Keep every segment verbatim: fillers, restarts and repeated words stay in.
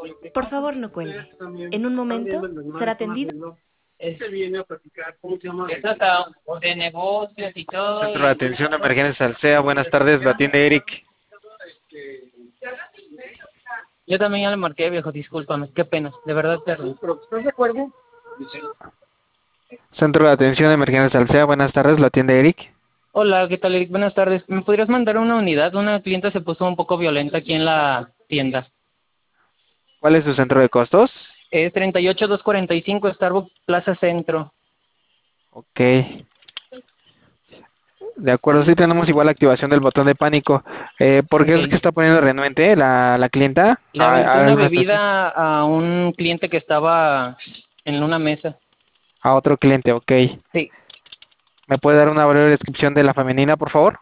Por favor, no cuelgue. En un momento será atendido. Es, es hasta de negocios y todo. Centro de Atención de Emergencias Alsea, buenas tardes, lo atiende Eric. Yo también ya le marqué, viejo, discúlpame, qué pena, de verdad, perdón. ¿Estás de acuerdo? Centro de Atención de Emergencias Alsea, buenas tardes, lo atiende Eric. Hola, ¿qué tal, Eric? Buenas tardes. ¿Me podrías mandar una unidad? Una clienta se puso un poco violenta aquí en la tienda. ¿Cuál es su centro de costos? Es treinta y ocho dos cuarenta y cinco Starbucks Plaza Centro. Ok. De acuerdo, sí tenemos igual la activación del botón de pánico. Eh, ¿por qué es que Ok. está poniendo renuente la, la clienta? Le ¿A, aventó a una alguna situación? bebida a un cliente que estaba en una mesa. A otro cliente, ok. Sí. ¿Me puede dar una breve descripción de la femenina, por favor?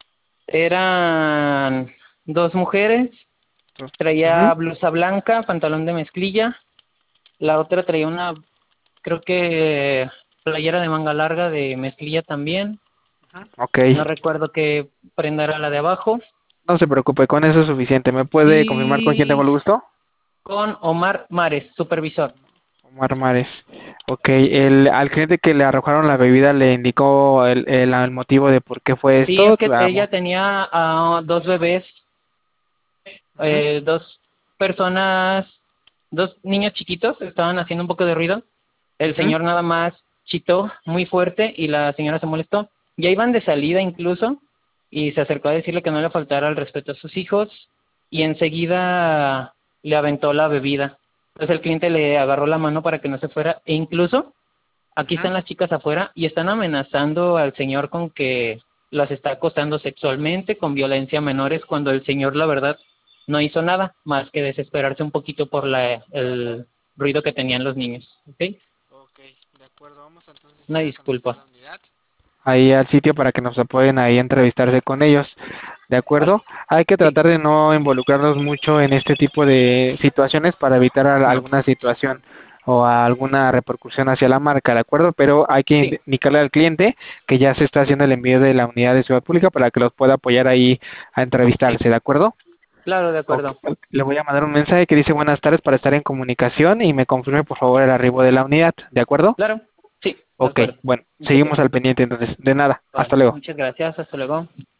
Eran dos mujeres. Ujú. Traía blusa blanca, pantalón de mezclilla. La otra traía una, creo que playera de manga larga de mezclilla también. Ok, No recuerdo qué prenda era la de abajo. no se preocupe, con eso es suficiente. ¿Me puede confirmar con quién tengo Y el gusto? con Omar Mares, supervisor. Omar Mares. Ok, el, al cliente que le arrojaron la bebida le indicó el, el, el motivo de por qué fue Sí, es esto. que ella Vamos. tenía a dos bebés, Ujú, eh, dos personas, dos niños chiquitos, estaban haciendo un poco de ruido. El ujú. señor nada más chitó muy fuerte y la señora se molestó. Ya iban de salida incluso y se acercó a decirle que no le faltara el respeto a sus hijos y enseguida le aventó la bebida. Entonces el cliente le agarró la mano para que no se fuera e incluso aquí Ujú. están las chicas afuera y están amenazando al señor con que las está acosando sexualmente, con violencia a menores, cuando el señor, la verdad, no hizo nada más que desesperarse un poquito por la, el ruido que tenían los niños. ¿Ok? Ok, de acuerdo, vamos entonces Una ya a solicitar disculpa. la unidad. Ahí al sitio para que nos apoyen ahí a entrevistarse con ellos. ¿De Vale. acuerdo? Hay que Sí, tratar de no involucrarnos mucho en este tipo de situaciones para evitar al- no. alguna situación o alguna repercusión hacia la marca, ¿de acuerdo? Pero hay que Sí, indi- indicarle al cliente que ya se está haciendo el envío de la unidad de ciudad pública para que los pueda apoyar ahí a entrevistarse, ¿de acuerdo? claro, de Ok, acuerdo. le voy a mandar un mensaje que dice buenas tardes para estar en comunicación y me confirme por favor el arribo de la unidad, ¿de acuerdo? Claro, sí, de Ok, acuerdo. bueno, Muchas seguimos al gracias. pendiente entonces. De nada, hasta Vale, luego. muchas gracias. Hasta luego.